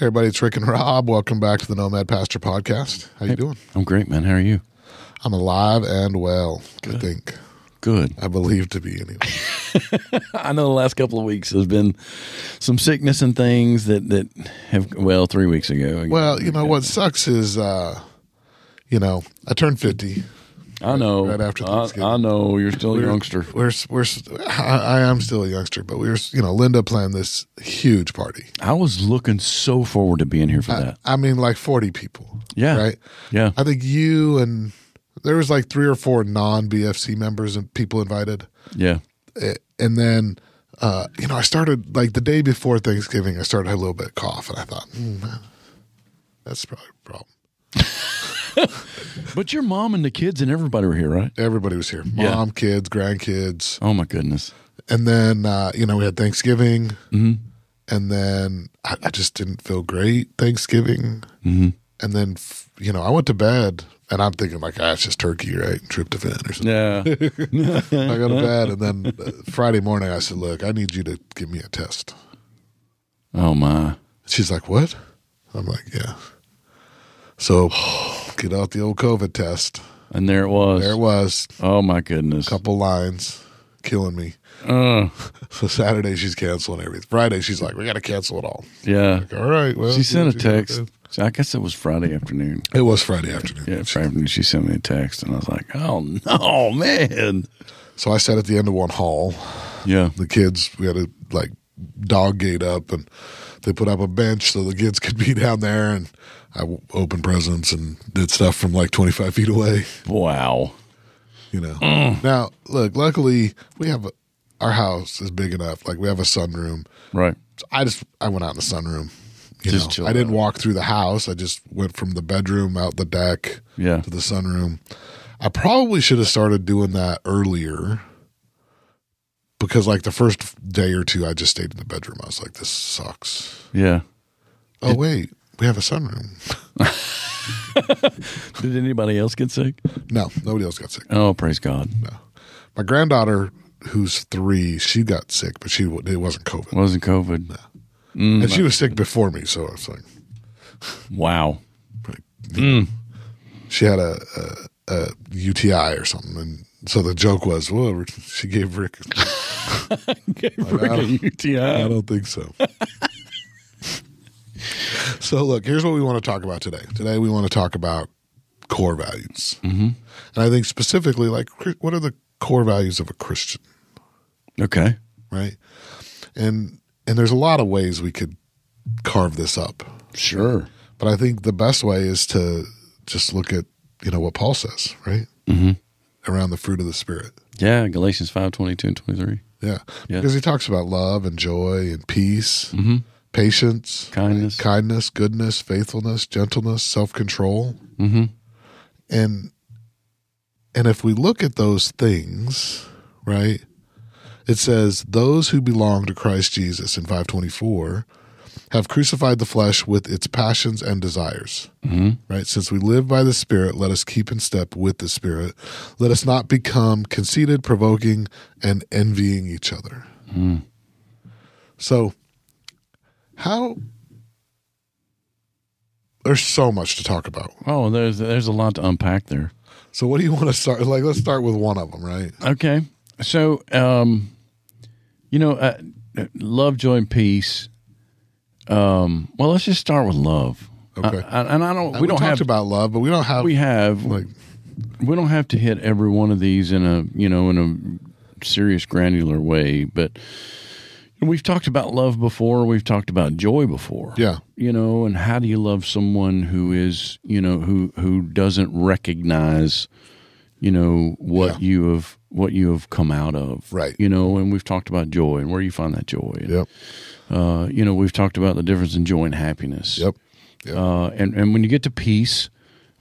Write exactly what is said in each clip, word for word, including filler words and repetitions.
Hey everybody, it's Rick and Rob. Welcome back to the Nomad Pastor Podcast. How you Hey, doing? I'm great, man. How are you? I'm alive and well, Good. I think. Good. I believe to be anyway. I know the last couple of weeks there's been some sickness and things that, that have, well, three weeks ago. Well, you know, what sucks is, uh, you know, I turned fifty. I know. Right after I, Thanksgiving. I know. You're still a We're- youngster. We're, we're, I, I am still a youngster, but we were, you know, Linda planned this huge party. I was looking so forward to being here for I, that. I mean, like forty people. Yeah. Right? Yeah. I think you and there was like three or four non-B F C members and people invited. Yeah. Eh, And then, uh, you know, I started like the day before Thanksgiving, I started to have a little bit of cough, and I thought, mm, man, that's probably a problem. But your mom and the kids and everybody were here, right? Everybody was here. Mom, Yeah. kids, grandkids. Oh, my goodness. And then, uh, you know, we had Thanksgiving. Mm-hmm. And then I, I just didn't feel great Thanksgiving. Mm-hmm. And then, f- you know, I went to bed, and I'm thinking like, ah, it's just turkey, right? Tryptophan or something. Yeah. I go to bed, and then uh, Friday morning I said, look, I need you to give me a test. Oh, my. She's like, what? I'm like, yeah. So get out the old COVID test. And there it was. There it was. Oh, my goodness. Couple lines. Killing me. Uh, So Saturday she's canceling everything. Friday she's like, we got to cancel it all. yeah. Like, all right. Well, She sent a see what text. she said. I guess it was Friday afternoon. It was Friday afternoon. Yeah, Friday afternoon. She sent me a text, and I was like, "Oh no, man!" So I sat at the end of one hall. Yeah, The kids, we had a like dog gate up, and they put up a bench so the kids could be down there. And I w- opened presents and did stuff from like twenty-five feet away. wow. You know. Now, look. Luckily, we have a, our house is big enough. Like we have a sunroom. Right. So I just I went out in the sunroom. You Just know, chill I didn't out. walk through the house. I just went from the bedroom out the deck Yeah. to the sunroom. I probably should have started doing that earlier because, like, the first day or two, I just stayed in the bedroom. I was like, "This sucks." Yeah. Oh wait, we have a sunroom. Did anybody else get sick? No, nobody else got sick. Oh, praise God. My granddaughter, who's three, she got sick, but she it wasn't COVID, Wasn't COVID? Mm, and she was sick before me. So I was like, wow. she had a, a, a U T I or something, and so the joke was, well, she gave Rick. Gave I Rick a don't- U T I I. don't think so. So look, here's what we want to talk about today. Today we want to talk about core values, mm-hmm. and I think specifically, like, what are the core values of a Christian, Okay. right? And and there's a lot of ways we could carve this up. Sure. But I think the best way is to just look at, you know, what Paul says, right? Mm-hmm. Around the fruit of the Spirit. Yeah. Galatians five twenty two and twenty three. Yeah. Yeah. Because he talks about love and joy and peace, Mm-hmm. patience, Kindness. right? kindness, goodness, faithfulness, gentleness, self-control. Mm-hmm. And and if we look at those things, right? It says those who belong to Christ Jesus in five twenty-four have crucified the flesh with its passions and desires. Mm-hmm. Right? Since we live by the Spirit, let us keep in step with the Spirit. Let us not become conceited, provoking, and envying each other. Mm. So, how? There's so much to talk about. Oh, there's there's a lot to unpack there. So, what do you want to start? Like, let's start with one of them, right? Okay. So, um, you know, uh, love, joy, and peace. Um, well, let's just start with love. Okay. I, I, and I don't. We, We don't talked have. about love, but we don't have we have. like We don't have to hit every one of these in a you know in a serious granular way, but we've talked about love before. We've talked about joy before. yeah, You know, and how do you love someone who is you know who who doesn't recognize you know what Yeah. you have what you have come out of, Right. You know, and we've talked about joy and where you find that joy. And, yep, uh, you know, we've talked about the difference in joy and happiness. yep, yep. Uh, and and when you get to peace,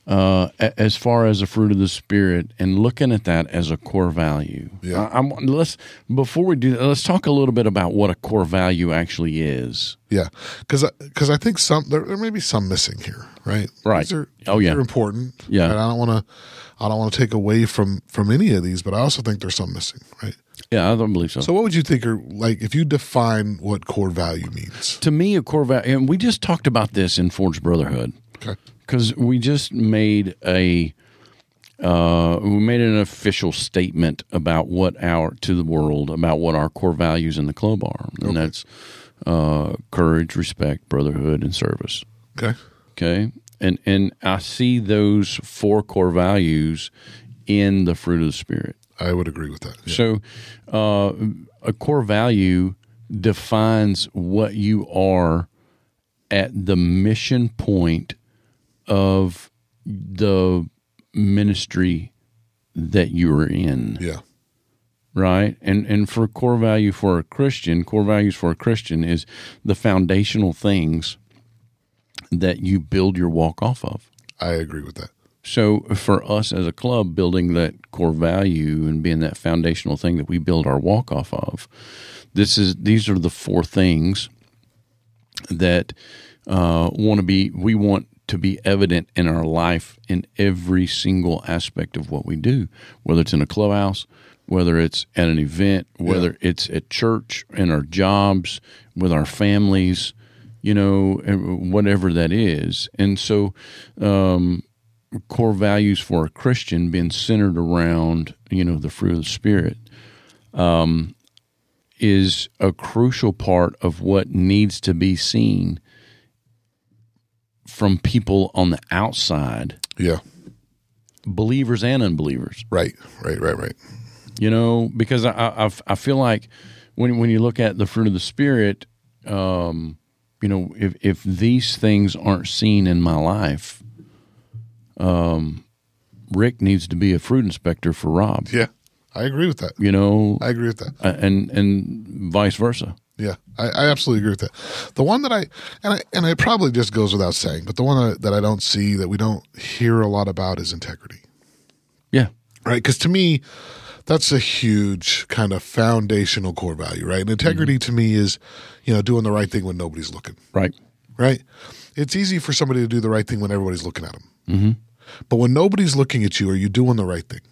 uh, a- as far as the fruit of the Spirit, and looking at that as a core value. Yeah. I, I'm, let's before we do that, let's talk a little bit about what a core value actually is. Yeah, because because I think some there, there may be some missing here, right? Right. These are, Oh, yeah. they're important. Yeah. And I don't want to I don't want to take away from from any of these, but I also think there's some missing, right? Yeah, I don't believe so. So, what would you think are like if you define what core value means? To me, a core value, and we just talked about this in Forged Brotherhood. Okay. Because we just made a uh, we made an official statement about what our to the world about what our core values in the club are, and Okay. that's uh, courage, respect, brotherhood, and service. Okay. Okay, and and I see those four core values in the fruit of the Spirit. I would agree with that. Yeah. So, uh, a core value defines what you are at the mission point of the ministry that you're in, Yeah. right? And and for core value for a Christian, core values for a Christian is the foundational things that you build your walk off of. I agree with that. So for us as a club, building that core value and being that foundational thing that we build our walk off of, this is these are the four things that uh, want to be. We want to be evident in our life in every single aspect of what we do, whether it's in a clubhouse, whether it's at an event, whether yeah. it's at church, in our jobs, with our families, you know, whatever that is. And so, um, core values for a Christian being centered around, you know, the fruit of the Spirit, um, is a crucial part of what needs to be seen from people on the outside. Yeah. Believers and unbelievers. Right, right, right, right. You know, because I, I, I feel like when when you look at the fruit of the Spirit, um, you know, if, if these things aren't seen in my life, um, Rick needs to be a fruit inspector for Rob. Yeah, I agree with that. You know, I agree with that. And and vice versa. Yeah, I, I absolutely agree with that. The one that I and I and it probably just goes without saying, but the one that, that I don't see, that we don't hear a lot about, is integrity. Yeah, right. Because to me, that's a huge kind of foundational core value, right? And integrity mm-hmm. to me is, you know, doing the right thing when nobody's looking. Right. Right. It's easy for somebody to do the right thing when everybody's looking at them. Mm-hmm. But when nobody's looking at you, are you doing the right thing?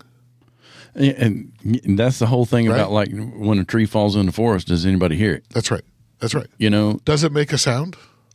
And that's the whole thing right? about, like, when a tree falls in the forest, does anybody hear it? That's right. That's right. You know? Does it make a sound?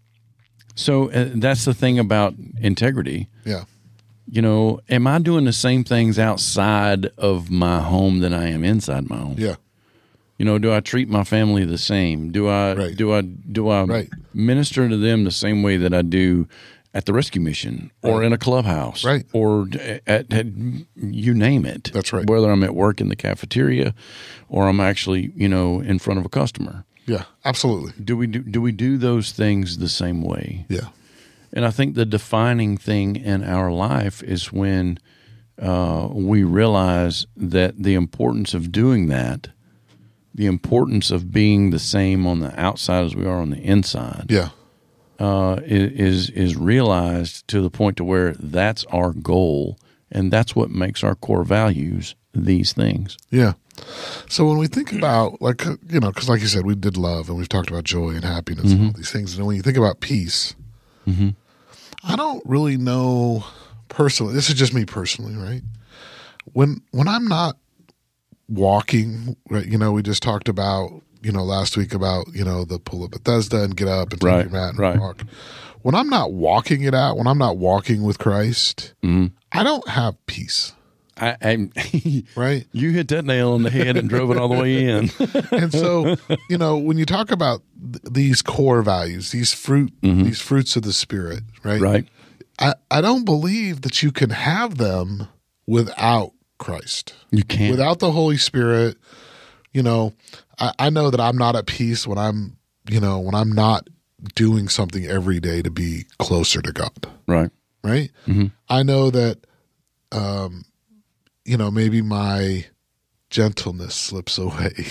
So uh, that's the thing about integrity. Yeah. You know, am I doing the same things outside of my home that I am inside my home? Yeah. You know, do I treat my family the same? Do I right. do I do I right. minister to them the same way that I do at the rescue mission or right. in a clubhouse, right? Or at, at you name it. That's right. Whether I'm at work in the cafeteria or I'm actually, you know, in front of a customer. Yeah, absolutely. Do we do, do we do those things the same way? Yeah. And I think the defining thing in our life is when uh, we realize that the importance of doing that, the importance of being the same on the outside as we are on the inside. Yeah. Uh, is is realized to the point to where that's our goal, and that's what makes our core values these things. Yeah. So when we think about, like, you know, because like you said, we did love, and we've talked about joy and happiness mm-hmm. and all these things. And when you think about peace, mm-hmm. I don't really know personally. This is just me personally, right? When when I'm not walking, right? You know, we just talked about, you know, last week about, you know, the pull up Bethesda and get up and take right, your mat and right. walk. When I'm not walking it out, when I'm not walking with Christ, mm-hmm. I don't have peace. I, I right? You hit that nail on the head and drove it all the way in. And so, you know, when you talk about th- these core values, these fruit, mm-hmm. these fruits of the Spirit, right? Right. I, I don't believe that you can have them without Christ. You can't. Without the Holy Spirit. You know, I, I know that I'm not at peace when I'm, you know, when I'm not doing something every day to be closer to God. Right. Right? Mm-hmm. I know that, um, you know, maybe my gentleness slips away.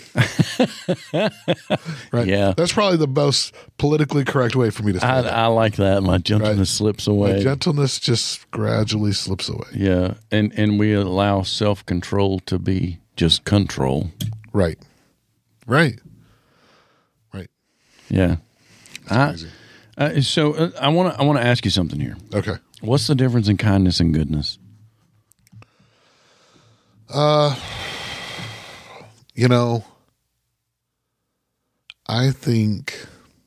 Right? Yeah. That's probably the most politically correct way for me to say I, that. I like that. My gentleness Right. slips away. My gentleness just gradually slips away. Yeah, and and we allow self control to be just control. Right. Right. Right. Yeah. I, Crazy. uh, so uh, I want to I want to ask you something here. Okay. What's the difference in kindness and goodness? Uh, you know, I think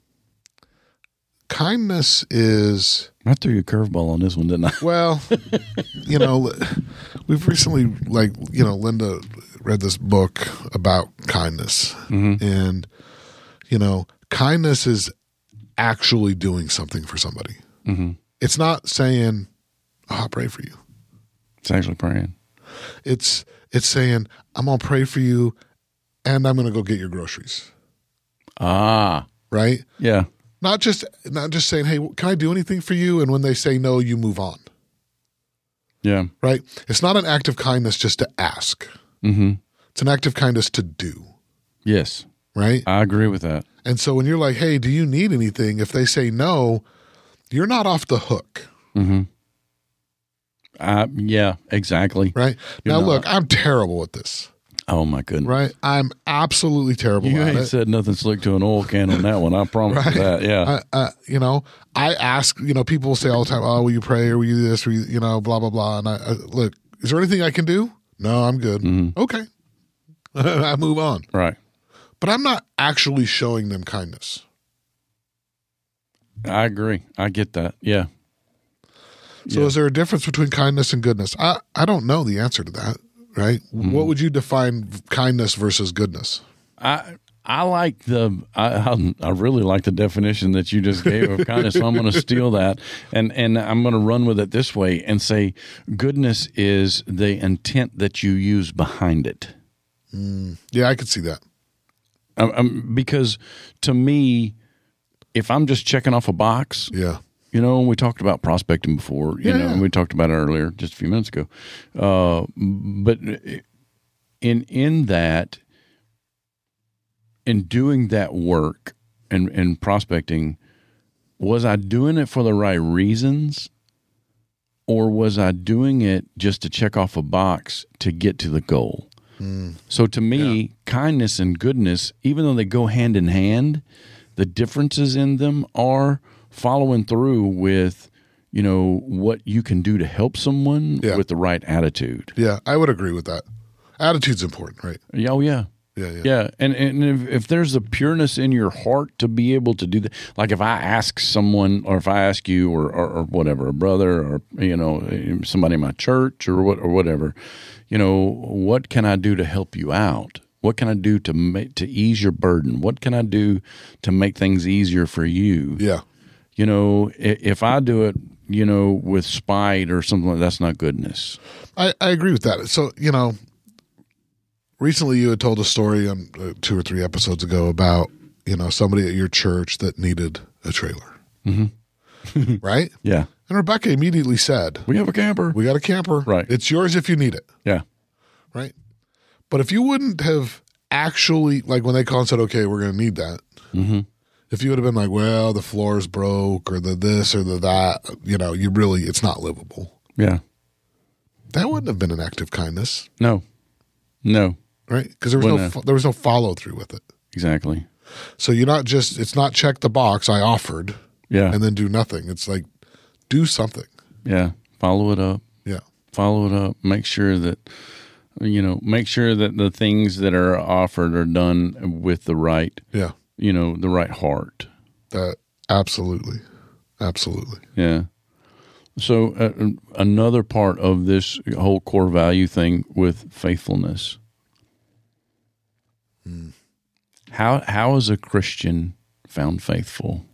kindness is, I threw you a curveball on this one, didn't I? well, you know, we've recently, like, you know, Linda read this book about kindness. Mm-hmm. And, you know, kindness is actually doing something for somebody. Mm-hmm. It's not saying, oh, I'll pray for you. It's actually praying. It's it's saying, I'm going to pray for you and I'm going to go get your groceries. Ah, Right? yeah, Not just not just saying, hey, can I do anything for you? And when they say no, you move on. yeah. Right? It's not an act of kindness just to ask. Mm-hmm. It's an act of kindness to do. Yes, Right? I agree with that. And so when you're like, hey, do you need anything? If they say no, you're not off the hook. Mm-hmm. Uh, yeah, exactly. Right? You're now, not. look, I'm terrible at this. Oh my goodness. Right? I'm absolutely terrible You at ain't it. said nothing slick to an oil can on that one. I promise you that. Yeah. I, uh, you know, I ask, you know, people will say all the time, oh, will you pray or will you do this or, you you know, blah, blah, blah. And I, I look, is there anything I can do? No, I'm good. Mm-hmm. Okay. I move on. Right. But I'm not actually showing them kindness. I agree. I get that. Yeah. So Yeah. is there a difference between kindness and goodness? I, I don't know the answer to that, right? Mm-hmm. What would you define kindness versus goodness? I I like the I I really like the definition that you just gave of kindness. So I'm going to steal that and and I'm going to run with it this way and say goodness is the intent that you use behind it. Mm, yeah, I could see that. Um, um, because to me, if I'm just checking off a box, Yeah. you know, we talked about prospecting before, you Yeah, know, yeah. and we talked about it earlier just a few minutes ago. Uh, but in in that, in doing that work and, and prospecting, was I doing it for the right reasons, or was I doing it just to check off a box to get to the goal? Mm. So to me, Yeah. kindness and goodness, even though they go hand in hand, the differences in them are following through with, you know, what you can do to help someone Yeah. with the right attitude. Yeah, I would agree with that. Attitude's important, right? Yeah, oh, yeah. Yeah, yeah. Yeah, and and if, if there's a pureness in your heart to be able to do that, like if I ask someone, or if I ask you, or, or, or whatever, a brother, or you know, somebody in my church, or what, or whatever, you know, what can I do to help you out? What can I do to make to ease your burden? What can I do to make things easier for you? Yeah. You know, if, if I do it, you know, with spite or something like that, that's not goodness. I, I agree with that. So, you know, recently you had told a story on uh, two or three episodes ago about, you know, somebody at your church that needed a trailer. Mm-hmm. Right? Yeah, And Rebecca immediately said, we have a camper. we got a camper. Right. It's yours if you need it. Yeah, Right? But if you wouldn't have actually, like when they called and said, okay, we're going to need that. mm-hmm. If you would have been like, well, the floor's broke or the this or the that, you know, you really, it's not livable. Yeah. That wouldn't have been an act of kindness. No, no, Right? Because there was Wouldn't no have. there was no follow through with it. exactly. So you're not just it's not check the box I offered Yeah, and then do nothing. It's like do something. yeah. Follow it up. Yeah. Follow it up. Make sure that you know. Make sure that the things that are offered are done with the right, Yeah. you know, the right heart. That absolutely. Absolutely. Yeah. So uh, another part of this whole core value thing with faithfulness. Hmm. How how is a Christian found faithful?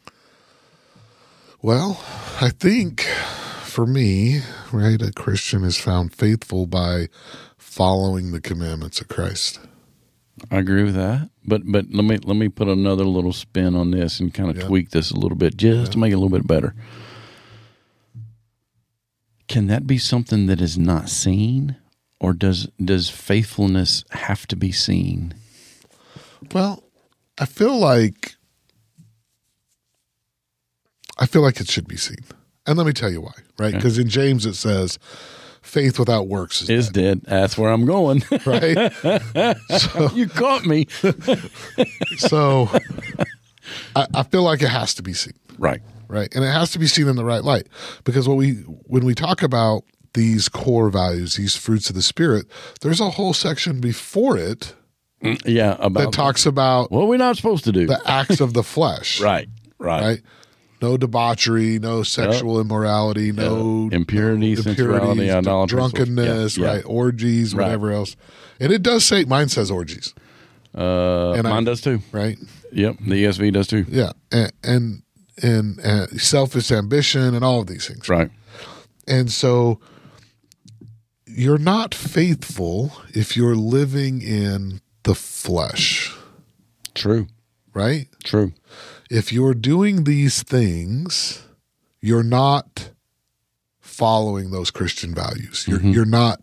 Well, I think for me, right, a Christian is found faithful by following the commandments of Christ. I agree with that, but but let me let me put another little spin on this and kind of Yeah. tweak this a little bit just Yeah. to make it a little bit better. Can that be something that is not seen, or does does faithfulness have to be seen? Well, I feel like I feel like it should be seen. And let me tell you why, right? Because in James it says, faith without works is, Is dead. dead. That's where I'm going. Right? So, You caught me. so I, I feel like it has to be seen, Right. right? And it has to be seen in the right light. Because what we when we talk about these core values, these fruits of the Spirit, there's a whole section before it Yeah. About that talks about what we're not supposed to do. the acts of the flesh. Right. Right. Right? No debauchery, no sexual yep. immorality, no yeah. impurity, no sensuality, idolatry, drunkenness, yeah. right? Yeah. Orgies, right. whatever else. And it does say, mine says orgies. Uh, and mine I, does too. Right? Yep. The E S V does too. Yeah. And, and, and, and selfish ambition and all of these things. Right. And so you're not faithful if you're living in the flesh. True. Right? True. If you're doing these things, you're not following those Christian values. You're mm-hmm. you're not.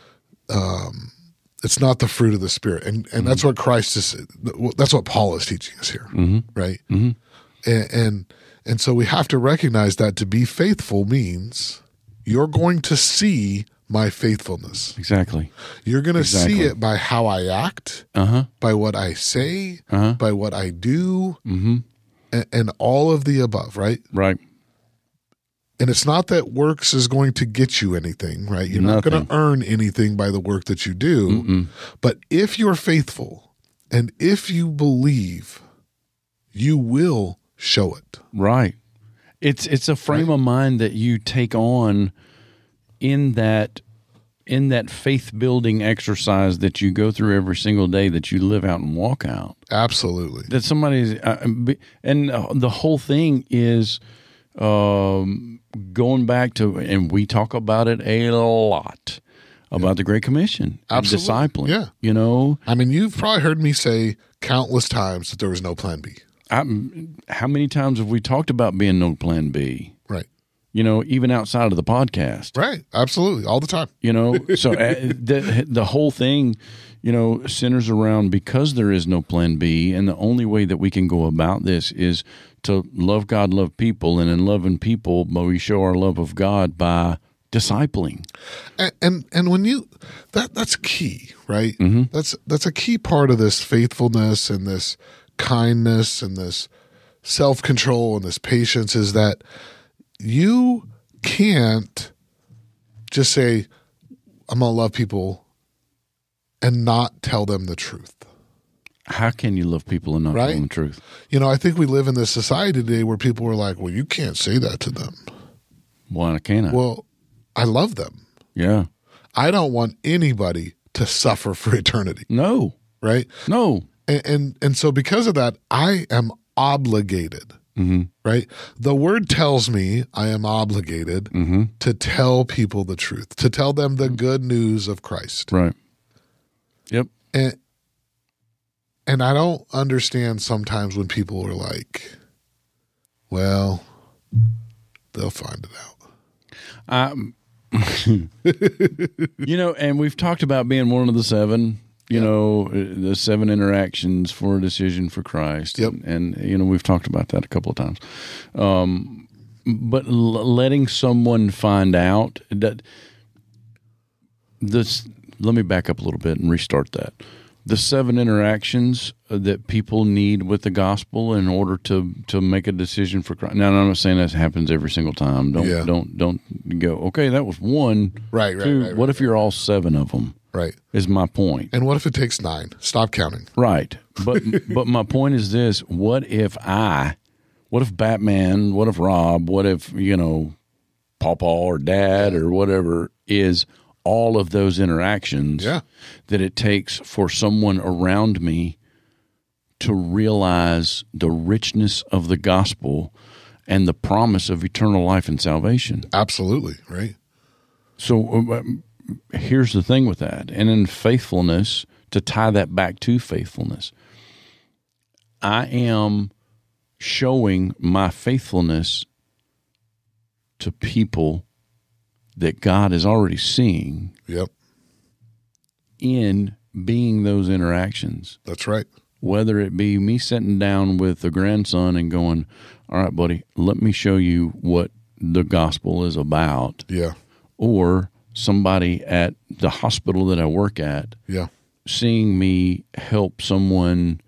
Um, it's not the fruit of the Spirit, and and mm-hmm. that's what Christ is. That's what Paul is teaching us here, mm-hmm. right? Mm-hmm. And, and and so we have to recognize that to be faithful means you're going to see my faithfulness. Exactly. You're going to exactly. see it by how I act, uh-huh. by what I say, uh-huh. by what I do. Mm-hmm. And, and all of the above, right? Right. And it's not that works is going to get you anything, right? You're Nothing. not going to earn anything by the work that you do. Mm-mm. But if you're faithful and if you believe, you will show it. Right. It's it's a frame right? of mind that you take on in that in that faith building exercise that you go through every single day that you live out and walk out. Absolutely. That somebody's, uh, and the whole thing is um, going back to, and we talk about it a lot, about yeah. the Great Commission. Absolutely. And discipling. Yeah. You know? I mean, you've probably heard me say countless times that there was no plan B. I, how many times have we talked about being no plan B? Right. You know, even outside of the podcast. Right. Absolutely. All the time. You know, so uh, the, the whole thing, you know, centers around because there is no plan B. And the only way that we can go about this is to love God, love people. And in loving people, but we show our love of God by discipling. And and, and when you, that that's key, right? Mm-hmm. That's, that's a key part of this faithfulness and this kindness and this self-control and this patience is that you can't just say, I'm going to love people and not tell them the truth. How can you love people and not right? tell them the truth? You know, I think we live in this society today where people are like, well, you can't say that to them. Why can't I? Well, I love them. Yeah. I don't want anybody to suffer for eternity. No. Right? No. And and, and so because of that, I am obligated. Mm-hmm. Right? The word tells me I am obligated mm-hmm. to tell people the truth, to tell them the good news of Christ. Right. Yep. And and I don't understand sometimes when people are like, well, they'll find it out. Um, you know, and we've talked about being one of the seven. You yep. know, the seven interactions for a decision for Christ. Yep. And, and you know, we've talked about that a couple of times. Um, but l- letting someone find out that this, let me back up a little bit and restart that. The seven interactions that people need with the gospel in order to, to make a decision for Christ. Now, I'm not saying that happens every single time. Don't, yeah. don't, don't go, okay, that was one. Right, right, two. right, right. What if you're all seven of them? Right. Is my point. And what if it takes nine? Stop counting. Right. But but my point is this. What if I, what if Batman, what if Rob, what if, you know, Pawpaw or Dad or whatever is all of those interactions yeah. that it takes for someone around me to realize the richness of the gospel and the promise of eternal life and salvation. Absolutely. Right. So um, here's the thing with that. And in faithfulness, to tie that back to faithfulness, I am showing my faithfulness to people that God is already seeing. Yep. in being those interactions. That's right. Whether it be me sitting down with the grandson and going, all right, buddy, let me show you what the gospel is about. Yeah. Or somebody at the hospital that I work at, Yeah. seeing me help someone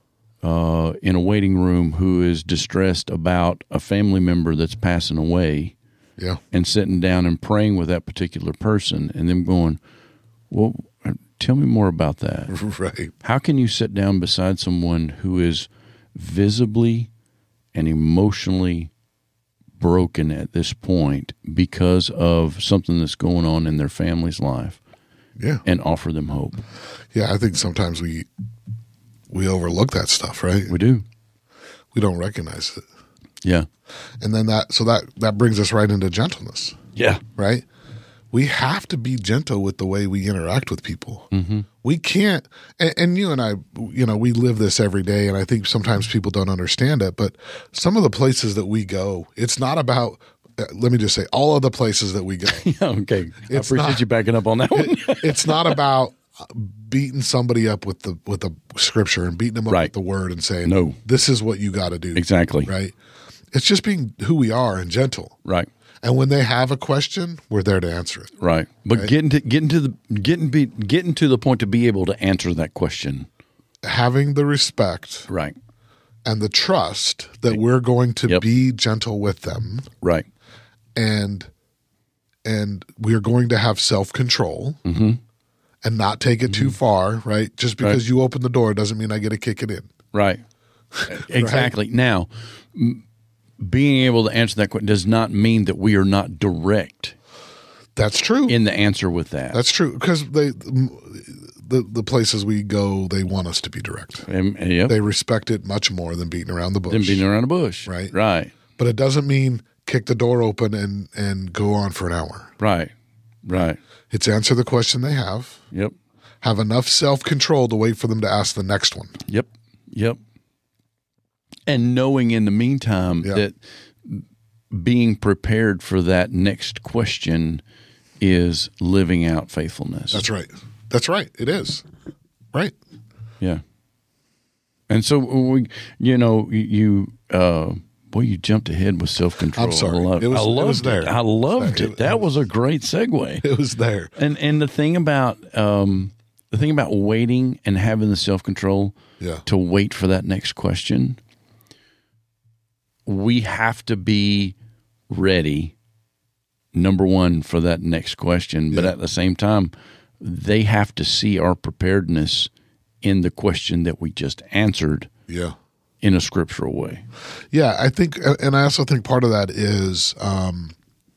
uh, in a waiting room who is distressed about a family member that's passing away. Yeah. And sitting down and praying with that particular person and them going, well, tell me more about that. Right. How can you sit down beside someone who is visibly and emotionally broken at this point because of something that's going on in their family's life? Yeah. And offer them hope. Yeah, I think sometimes we we overlook that stuff, right? We do. We don't recognize it. Yeah. And then that so that that brings us right into gentleness, Yeah. right? We have to be gentle with the way we interact with people. Mm-hmm. We can't, and, and you and I, you know, we live this every day, and I think sometimes people don't understand it, but some of the places that we go, it's not about, uh, let me just say, all of the places that we go. Yeah, okay. I It's appreciate not- you backing up on that one. it, it's not about beating somebody up with the with the scripture and beating them up Right. with the word and saying, No. this is what you got to do. Exactly. Right? It's just being who we are and gentle. Right. And when they have a question, we're there to answer it. Right. But Right. getting to getting to the getting be getting to the point to be able to answer that question. Having the respect Right. and the trust that we're going to Yep. be gentle with them, Right. and and we're going to have self-control Mm-hmm. and not take it too far, right? Just because Right. you open the door doesn't mean I get to kick it in. Right. Exactly. Now, m- being able to answer that question does not mean that we are not direct That's true. in the answer with that. That's true, because they the the places we go, they want us to be direct. And, and yep. They respect it much more than beating around the bush. Them beating around the bush. Right. Right. But it doesn't mean kick the door open and and go on for an hour. Right. Right. It's answer the question they have, Yep. have enough self-control to wait for them to ask the next one. Yep. Yep. And knowing in the meantime Yeah. that being prepared for that next question is living out faithfulness. That's right. That's right. It is. Right. Yeah. And so we, you know, you, uh, boy, you jumped ahead with self control. I'm sorry. I loved It was- I it loved was there. I loved It- it. it That was- was a great segue. It was there. And and the thing about um, the thing about waiting and having the self control Yeah. to wait for that next question, we have to be ready. Number one, for that next question, but Yeah. at the same time, they have to see our preparedness in the question that we just answered Yeah. in a scriptural way. Yeah, I think, and I also think part of that is um,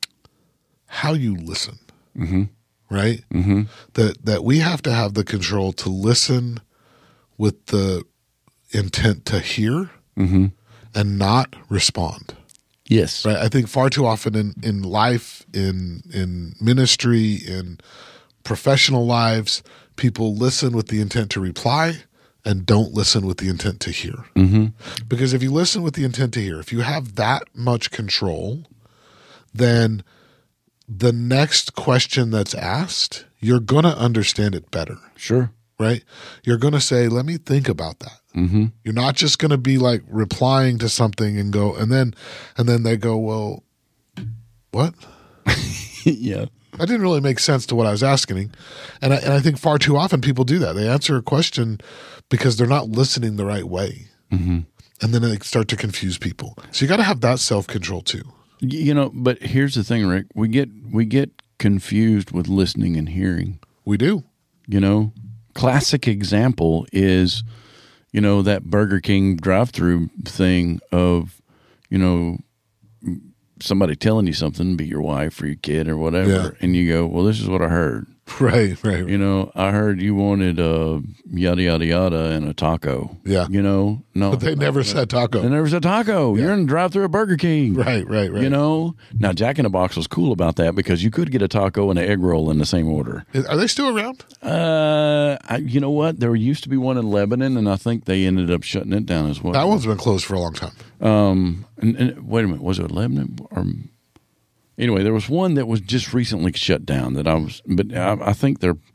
how you listen, mm-hmm. right? Mm-hmm. That that we have to have the control to listen with the intent to hear Mm-hmm. and not respond. Yes. Right? I think far too often in, in life, in in ministry, in professional lives, people listen with the intent to reply and don't listen with the intent to hear. Mm-hmm. Because if you listen with the intent to hear, if you have that much control, then the next question that's asked, you're going to understand it better, Sure. right? You're going to say, let me think about that. Mm-hmm. You're not just going to be like replying to something and go, and then, and then they go, well, what? Yeah. That didn't really make sense to what I was asking. And I, and I think far too often people do that. They answer a question because they're not listening the right way. Mm-hmm. And then they start to confuse people. So you got to have that self-control too. You know, but here's the thing, Rick. We get we get confused with listening and hearing. We do. You know, classic example is, you know, that Burger King drive-through thing of, you know, somebody telling you something, be your wife or your kid or whatever, Yeah. and you go, well, this is what I heard. Right, right. You know, I heard you wanted a yada, yada, yada and a taco. Yeah. You know, no. But they never said taco. They never said taco. You're in the drive-through at Burger King. Right, right, right. You know, now Jack in the Box was cool about that because you could get a taco and an egg roll in the same order. Are they still around? Uh, I, you know what? There used to be one in Lebanon, and I think they ended up shutting it down as well. That one's been closed for a long time. Um, and, and wait a minute, was it Lebanon or? Anyway, there was one that was just recently shut down that I was, but I, I think they're,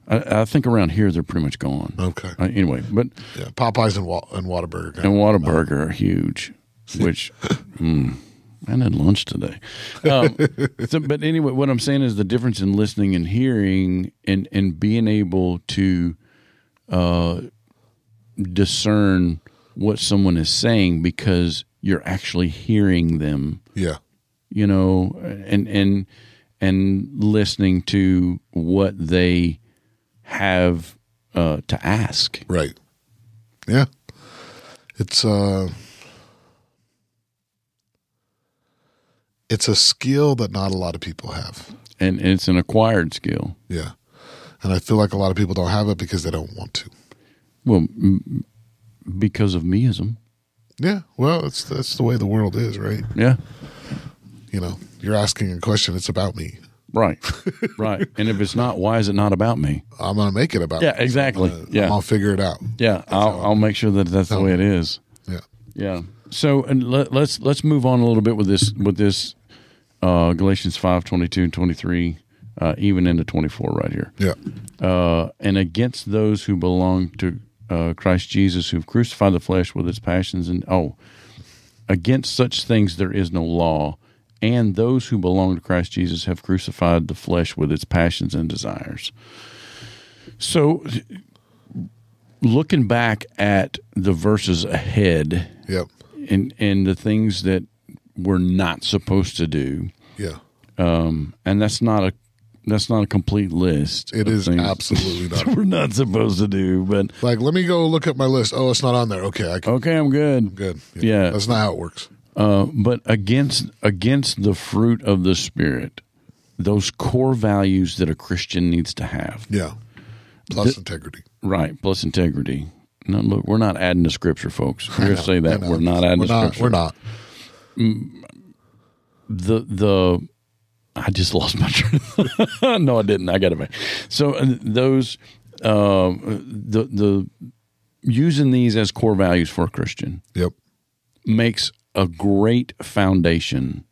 I, I think around here they're pretty much gone. Okay. Uh, anyway, but yeah, Popeyes and, Wa- and Whataburger. And Whataburger are huge, which mm, I had lunch today. Um, so, but anyway, what I'm saying is the difference in listening and hearing and, and being able to uh, discern what someone is saying because you're actually hearing them. Yeah. You know, and and and listening to what they have uh, to ask. Right. Yeah. It's uh it's a skill that not a lot of people have. And, and it's an acquired skill. Yeah. And I feel like a lot of people don't have it because they don't want to. Well, m- because of meism. Yeah. Well, it's that's the way the world is, right? Yeah. You know, you're asking a question, it's about me. Right. Right. And if it's not, why is it not about me? I'm going to make it about Yeah, me. exactly. I'm gonna, yeah. I'll figure it out. Yeah. I'll, I'll make sure that that's the way it is. Yeah. Yeah. So and let, let's let's move on a little bit with this with this uh, Galatians five twenty-two and twenty-three, uh, even into twenty-four right here. Yeah. Uh, and against those who belong to uh, Christ Jesus, who've crucified the flesh with its passions and oh, against such things there is no law. And those who belong to Christ Jesus have crucified the flesh with its passions and desires. So, looking back at the verses ahead, Yep. and and the things that we're not supposed to do, Yeah. um, and that's not a that's not a complete list. It of is things absolutely not. we're not supposed to do. But Like, let me go look at my list. Oh, it's not on there. Okay, I can. okay, I'm good. Good. Yeah. That's not how it works. Uh, but against against the fruit of the Spirit, those core values that a Christian needs to have. Yeah. Plus The- integrity. Right, plus integrity. No, look, we're not adding to Scripture, folks. We're going to say I that. know. We're not adding we're to not, Scripture. We're not. The, the, I just lost my train. No, I didn't. I got it back. So uh, those, uh, the, the, using these as core values for a Christian Yep. makes a great foundation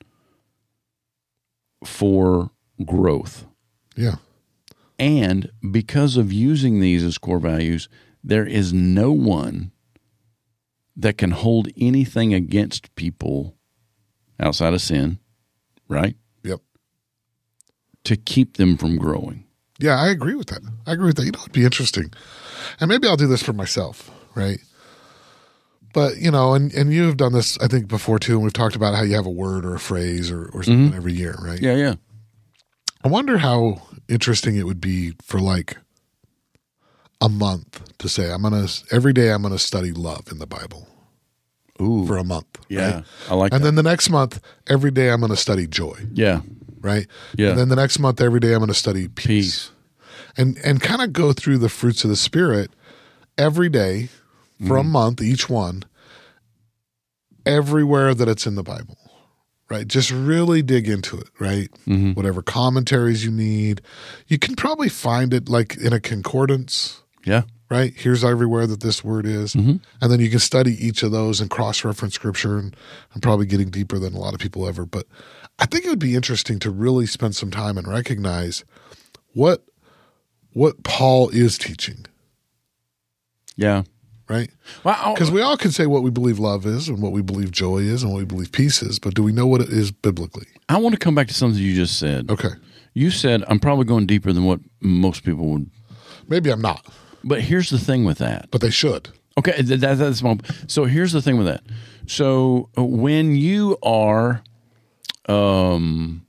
for growth. Yeah. And because of using these as core values, there is no one that can hold anything against people outside of sin, right? Yep. To keep them from growing. Yeah, I agree with that. I agree with that. You know, it'd be interesting. And maybe I'll do this for myself, right? But, you know, and, and you've done this, I think, before too, and we've talked about how you have a word or a phrase or, or something Mm-hmm. every year, right? Yeah, yeah. I wonder how interesting it would be for like a month to say, I'm going to, every day I'm going to study love in the Bible. Ooh. For a month. Yeah, Right? I like And that. then the next month, every day I'm going to study joy, Yeah, right? Yeah. And then the next month, every day I'm going to study peace. peace. And and kind of go through the fruits of the Spirit every day for a month, each one, everywhere that it's in the Bible, right? Just really dig into it, right? Mm-hmm. Whatever commentaries you need. You can probably find it like in a concordance, Yeah, right? Here's everywhere that this word is. Mm-hmm. And then you can study each of those and cross-reference scripture. And I'm probably getting deeper than a lot of people ever. But I think it would be interesting to really spend some time and recognize what what Paul is teaching, yeah. right? Well, Because we all can say what we believe love is and what we believe joy is and what we believe peace is, but do we know what it is biblically? I want to come back to something you just said. Okay. You said, I'm probably going deeper than what most people would. Maybe I'm not, But here's the thing with that. but they should. Okay, that, that, that's my. So here's the thing with that. So when you are, um,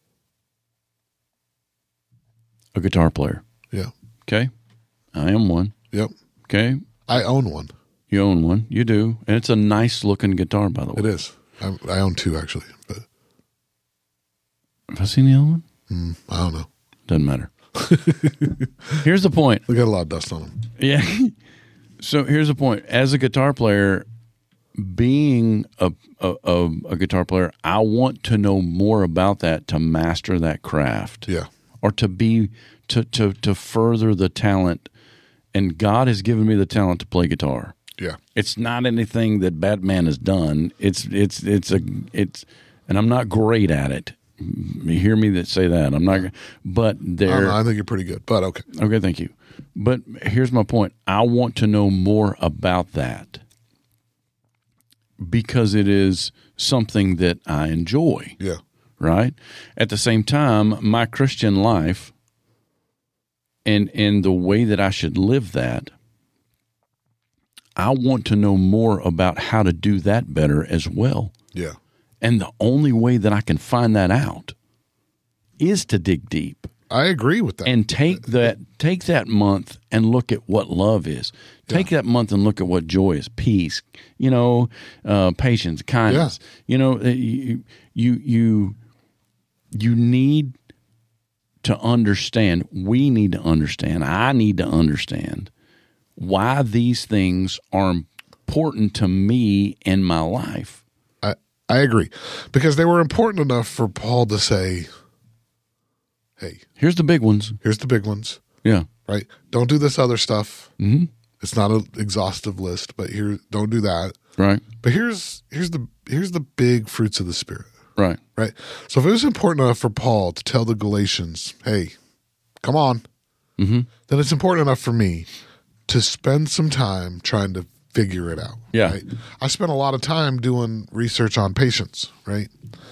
a guitar player, Yeah. okay, I am one. Yep. Okay, I own one. you own one. You do, and it's a nice looking guitar, by the way. It is. I, I own two, actually. But Have I seen the other one? mm, I don't know. Doesn't matter. Here's the point. We got a lot of dust on them. Yeah. So here's the point. As a guitar player, being a, a, a, a guitar player, I want to know more about that to master that craft. Yeah. Or to be to, to, to further the talent. And God has given me the talent to play guitar. Yeah. It's not anything that Batman has done. It's it's it's a it's and I'm not great at it. hear me that say that. I'm not going to, but I, don't there. know, I think you're pretty good, but okay. Okay, thank you. But here's my point. I want to know more about that because it is something that I enjoy. Yeah. Right? At the same time, my Christian life and and the way that I should live that, I want to know more about how to do that better as well. Yeah. And the only way that I can find that out is to dig deep. I agree with that. And take that take that month and look at what love is. Take yeah. that month and look at what joy is, peace, you know, uh, patience, kindness. Yeah. You know, you you you you need to understand, we need to understand, I need to understand why these things are important to me in my life. I, I agree. Because they were important enough for Paul to say, hey. Here's the big ones. Here's the big ones. Yeah. Right? Don't do this other stuff. Mm-hmm. It's not an exhaustive list, but here, don't do that. Right. But here's here's the here's the big fruits of the Spirit. Right. Right. So if it was important enough for Paul to tell the Galatians, hey, come on, mm-hmm. then it's important enough for me to spend some time trying to figure it out. Yeah. Right? I spent a lot of time doing research on patience, right?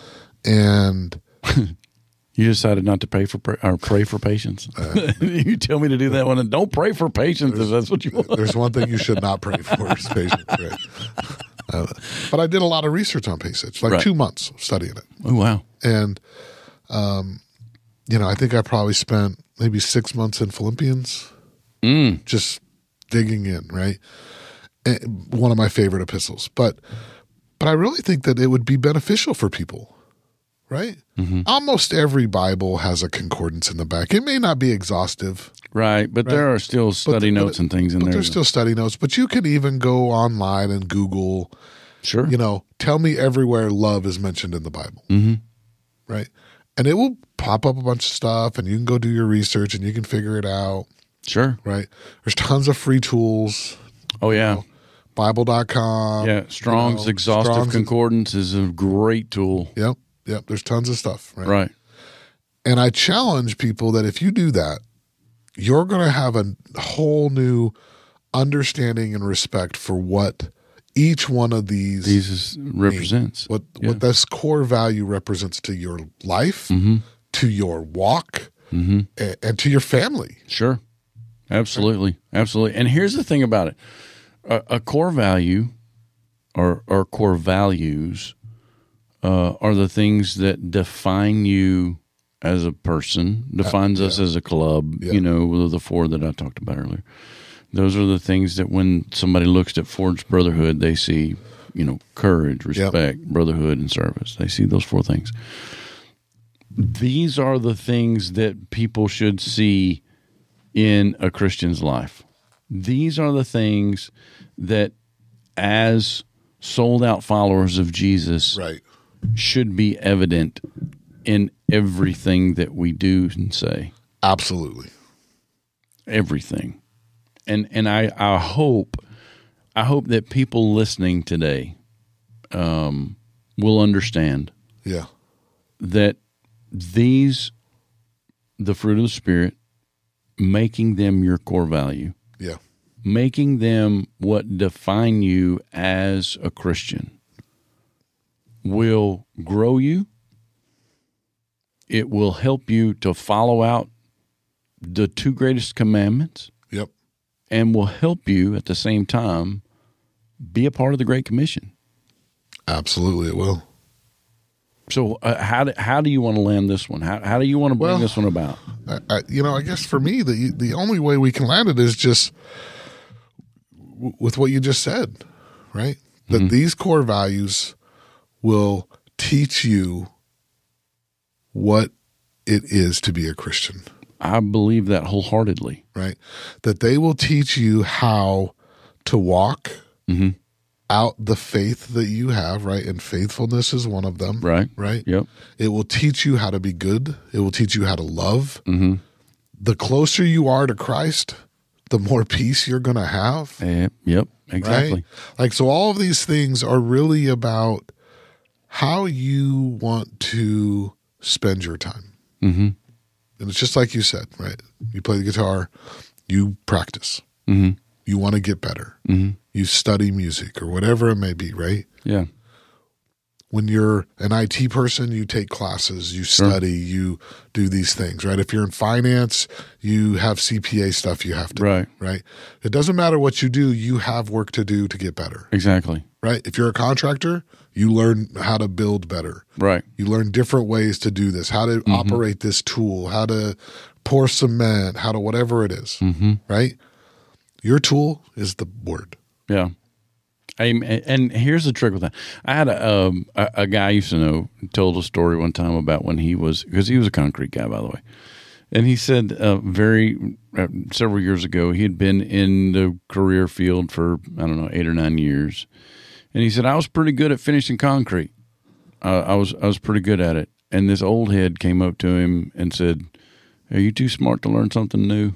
And you decided not to pay for or pray for patience. Uh, you tell me to do that one, and don't pray for patience if that's what you want. There's one thing you should not pray for is patience, right? Uh, but I did a lot of research on patience, like right. two months studying it. Oh wow! And um, you know, I think I probably spent maybe six months in Philippians, mm. just digging in. Right, and one of my favorite epistles, but but I really think that it would be beneficial for people. Right? Mm-hmm. Almost every Bible has a concordance in the back. It may not be exhaustive. Right, but right? there are still study but, notes but, and things in but there. But there's still study notes. But you can even go online and Google, sure. you know, tell me everywhere love is mentioned in the Bible. Mm-hmm. Right? And it will pop up a bunch of stuff, and you can go do your research, and you can figure it out. Sure. Right? There's tons of free tools. Oh, yeah. You know, Bible dot com. Yeah, Strong's you know, Exhaustive Strong's, Concordance is a great tool. Yep. Yep, there's tons of stuff, right? Right. And I challenge people that if you do that, you're going to have a whole new understanding and respect for what each one of these these represents. Mean, what yeah. what this core value represents to your life, mm-hmm. to your walk, mm-hmm. and, and to your family. Sure. Absolutely. Absolutely. And here's the thing about it. A, a core value or, or core values Uh, are the things that define you as a person, defines uh, yeah. us as a club, yeah. you know, the four that I talked about earlier. Those are the things that when somebody looks at Forged Brotherhood, they see, you know, courage, respect, yep. brotherhood, and service. They see those four things. These are the things that people should see in a Christian's life. These are the things that as sold-out followers of Jesus right. should be evident in everything that we do and say. Absolutely. Everything. And and I, I hope I hope that people listening today um, will understand yeah. that these, the fruit of the Spirit, making them your core value. Yeah. Making them what define you as a Christian will grow you. It will help you to follow out the two greatest commandments. Yep. And will help you at the same time be a part of the Great Commission. Absolutely, it will. So uh, how do, how do you want to land this one? How how do you want to bring well, this one about? I, I, you know, I guess for me, the the only way we can land it is just w- with what you just said, right? That mm-hmm. these core values will teach you what it is to be a Christian. I believe that wholeheartedly. Right? That they will teach you how to walk mm-hmm. out the faith that you have, right? And faithfulness is one of them. Right. Right? Yep. It will teach you how to be good. It will teach you how to love. Mm-hmm. The closer you are to Christ, the more peace you're going to have. Uh, yep. Exactly. Right? Like, so all of these things are really about how you want to spend your time. Mm-hmm. And it's just like you said, right? You play the guitar, you practice. Mm-hmm. You want to get better. Mm-hmm. You study music or whatever it may be, right? Yeah. When you're an I T person, you take classes, you study, sure. you do these things, right? If you're in finance, you have C P A stuff you have to right. do, right? It doesn't matter what you do, you have work to do to get better. Exactly. Right? If you're a contractor, you learn how to build better. Right. You learn different ways to do this, how to mm-hmm. operate this tool, how to pour cement, how to whatever it is, mm-hmm. right? Your tool is the word. Yeah. I, and here's the trick with that. I had a, um, a a guy I used to know told a story one time about when he was, because he was a concrete guy, by the way. And he said uh, very, uh, several years ago, he had been in the career field for, I don't know, eight or nine years. And he said, I was pretty good at finishing concrete. Uh, I was I was pretty good at it. And this old head came up to him and said, are you too smart to learn something new?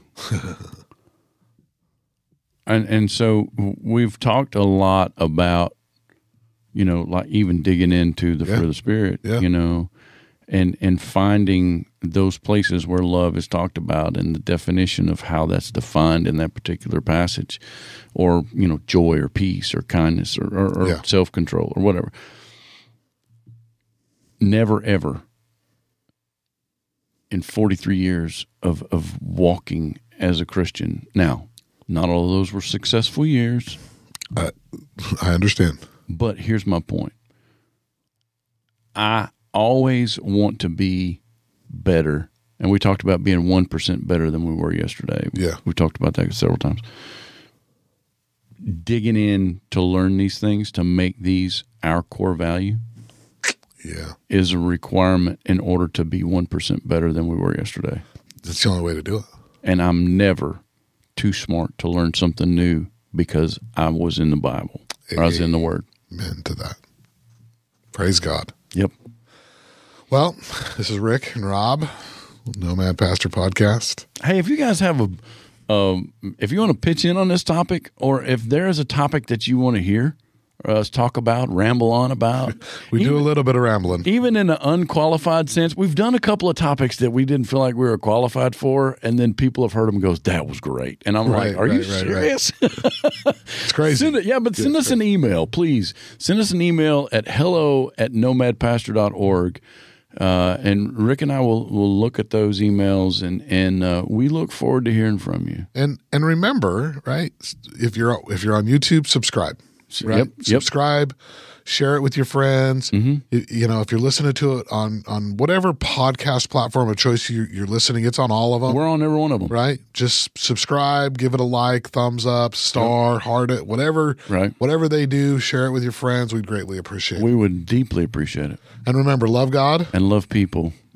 And and so we've talked a lot about, you know, like even digging into the yeah. fruit of the Spirit, yeah. you know, and and finding those places where love is talked about and the definition of how that's defined in that particular passage, or, you know, joy or peace or kindness or, or, or yeah. self-control or whatever. Never, ever in forty-three years of, of walking as a Christian. Now, not all of those were successful years. I, I understand. But here's my point. I always want to be better. And we talked about being one percent better than we were yesterday. Yeah. We talked about that several times. Digging in to learn these things, to make these our core value, yeah, is a requirement in order to be one percent better than we were yesterday. That's the only way to do it. And I'm never too smart to learn something new because I was in the Bible or I was in the Word. Amen to that. Praise God. Yep. Well, this is Rick and Rob, Nomad Pastor Podcast. Hey, if you guys have a, um, if you want to pitch in on this topic, or if there is a topic that you want to hear us talk about, ramble on about. we even, do a little bit of rambling. Even in an unqualified sense. We've done a couple of topics that we didn't feel like we were qualified for, and then people have heard them and goes, that was great. And I'm right, like, are right, you right, serious? Right. It's crazy. Send it, yeah, but send us an email, please. Send us an email at hello at nomad pastor dot org. Uh, and Rick and I will, will look at those emails, and and uh, we look forward to hearing from you. And and remember, right? If you're if you're on YouTube, subscribe. Right? Yep, Subscribe, yep. Share it with your friends. Mm-hmm. You, you know, if you're listening to it on, on whatever podcast platform of choice you, you're listening, it's on all of them. We're on every one of them. Right? Just subscribe, give it a like, thumbs up, star, yep. heart it, whatever, right. whatever they do, share it with your friends. We'd greatly appreciate it. We would deeply appreciate it. And remember, love God. And love people.